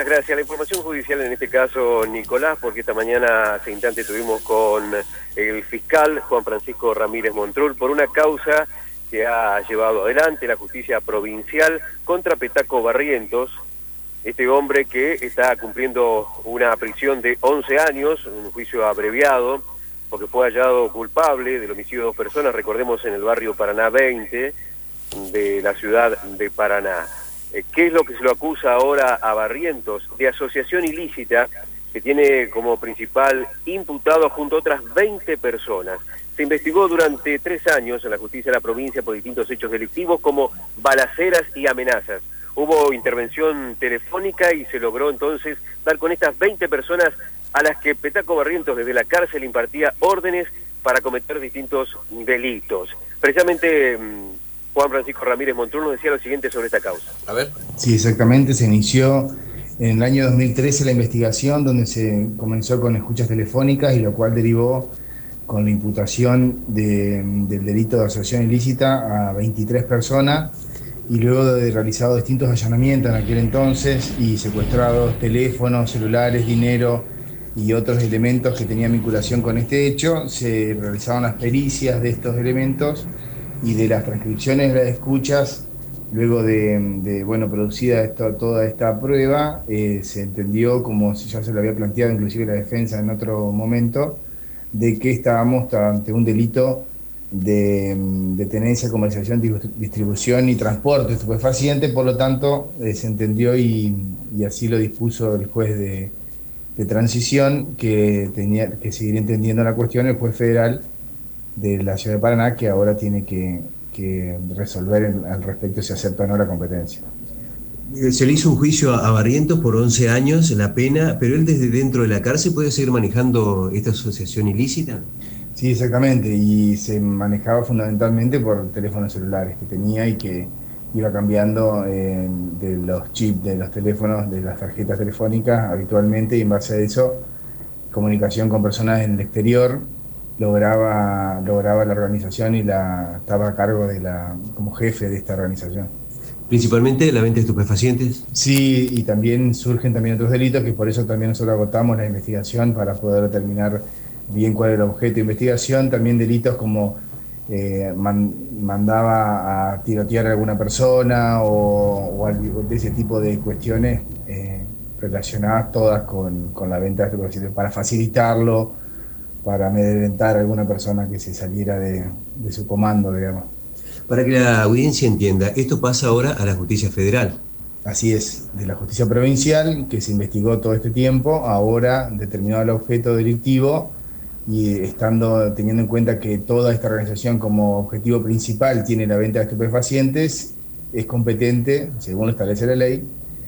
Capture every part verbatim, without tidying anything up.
Muchas gracias. La información judicial en este caso, Nicolás, porque esta mañana hace instante estuvimos con el fiscal Juan Francisco Ramírez Montrul por una causa que ha llevado adelante la justicia provincial contra Petaco Barrientos, este hombre que está cumpliendo una prisión de once años, un juicio abreviado, porque fue hallado culpable del homicidio de dos personas, recordemos, en el barrio Paraná veinte de la ciudad de Paraná. ¿Qué es lo que se lo acusa ahora a Barrientos? De asociación ilícita, que tiene como principal imputado junto a otras veinte personas. Se investigó durante tres años en la justicia de la provincia por distintos hechos delictivos como balaceras y amenazas. Hubo intervención telefónica y se logró entonces dar con estas veinte personas a las que Petaco Barrientos desde la cárcel impartía órdenes para cometer distintos delitos. Precisamente Juan Francisco Ramírez Montrul nos decía lo siguiente sobre esta causa. A ver. Sí, exactamente, se inició en el año dos mil trece la investigación, donde se comenzó con escuchas telefónicas y lo cual derivó con la imputación de, del delito de asociación ilícita a veintitrés personas, y luego de realizado distintos allanamientos en aquel entonces y secuestrados teléfonos, celulares, dinero y otros elementos que tenían vinculación con este hecho, se realizaron las pericias de estos elementos y de las transcripciones de las escuchas. Luego de, de bueno, producida esto, toda esta prueba, eh, se entendió, como ya se lo había planteado inclusive la defensa en otro momento, de que estábamos ante un delito de, de tenencia, comercialización, distribución y transporte de estupefacientes. Por lo tanto, eh, se entendió y, y así lo dispuso el juez de, de transición, que tenía que seguir entendiendo la cuestión el juez federal de la ciudad de Paraná, que ahora tiene que, que resolver en, al respecto si acepta o no la competencia. Se le hizo un juicio a Barrientos por once años, la pena, pero él desde dentro de la cárcel puede seguir manejando esta asociación ilícita. Sí, exactamente, y se manejaba fundamentalmente por teléfonos celulares que tenía y que iba cambiando eh, de los chips de los teléfonos, de las tarjetas telefónicas habitualmente, y en base a eso, comunicación con personas en el exterior, lograba, lograba la organización y la estaba a cargo de la, como jefe de esta organización. ¿Principalmente la venta de estupefacientes? Sí, y también surgen también otros delitos, que por eso también nosotros agotamos la investigación para poder determinar bien cuál era el objeto de investigación. También delitos como eh, man, mandaba a tirotear a alguna persona o, o, al, de ese tipo de cuestiones eh, relacionadas todas con, con la venta de estupefacientes, para facilitarlo, para amedrentar a alguna persona que se saliera de, de su comando, digamos. Para que la audiencia entienda, esto pasa ahora a la justicia federal. Así es, de la justicia provincial, que se investigó todo este tiempo, ahora determinado el objeto delictivo y estando teniendo en cuenta que toda esta organización como objetivo principal tiene la venta de estupefacientes, es competente, según lo establece la ley,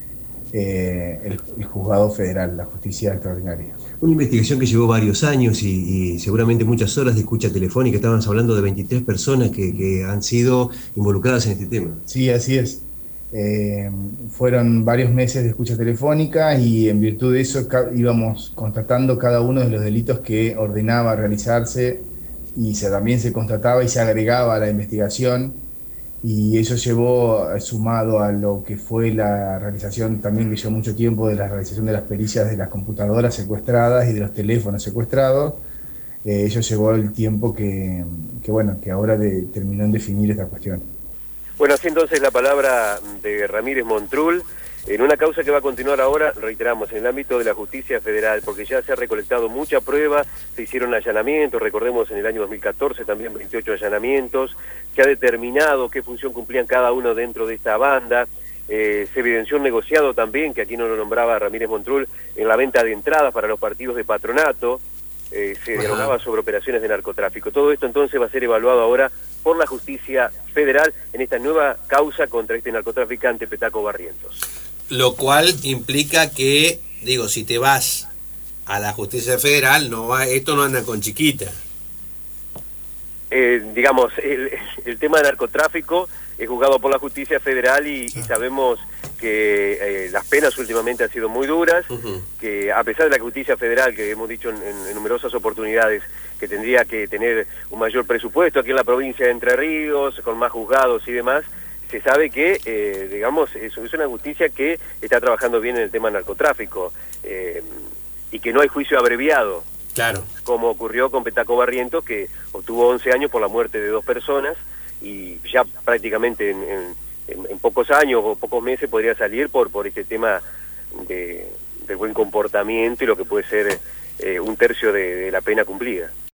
eh, el, el juzgado federal, la justicia extraordinaria. Una investigación que llevó varios años y, y seguramente muchas horas de escucha telefónica. Estábamos hablando de veintitrés personas que, que han sido involucradas en este tema. Sí, así es. Eh, fueron varios meses de escucha telefónica y en virtud de eso ca íbamos constatando cada uno de los delitos que ordenaba realizarse, y se, también se constataba y se agregaba a la investigación, y eso llevó, sumado a lo que fue la realización también, que llevó mucho tiempo, de la realización de las pericias de las computadoras secuestradas y de los teléfonos secuestrados. Eh, eso llevó el tiempo que, que, bueno, que ahora de, terminó en definir esta cuestión. Bueno, así entonces la palabra de Ramírez Montrul, en una causa que va a continuar ahora, reiteramos, en el ámbito de la justicia federal, porque ya se ha recolectado mucha prueba, se hicieron allanamientos, recordemos en el año dos mil catorce también veintiocho allanamientos, se ha determinado qué función cumplían cada uno dentro de esta banda, eh, se evidenció un negociado también, que aquí no lo nombraba Ramírez Montrul, en la venta de entradas para los partidos de patronato, eh, se dialogaba sobre operaciones de narcotráfico. Todo esto entonces va a ser evaluado ahora por la justicia federal en esta nueva causa contra este narcotraficante Petaco Barrientos. Lo cual implica que, digo, si te vas a la justicia federal, no va, esto no anda con chiquita. Eh, digamos, el, el tema de narcotráfico es juzgado por la justicia federal y, y sabemos que eh, las penas últimamente han sido muy duras, uh-huh. que a pesar de la justicia federal, que hemos dicho en, en, en numerosas oportunidades, que tendría que tener un mayor presupuesto aquí en la provincia de Entre Ríos, con más juzgados y demás, se sabe que, eh, digamos, es, es una justicia que está trabajando bien en el tema narcotráfico eh, y que no hay juicio abreviado. Claro. Como ocurrió con Petaco Barrientos, que obtuvo once años por la muerte de dos personas y ya prácticamente en, en, en, en pocos años o pocos meses podría salir por, por este tema de, de buen comportamiento y lo que puede ser eh, un tercio de, de la pena cumplida.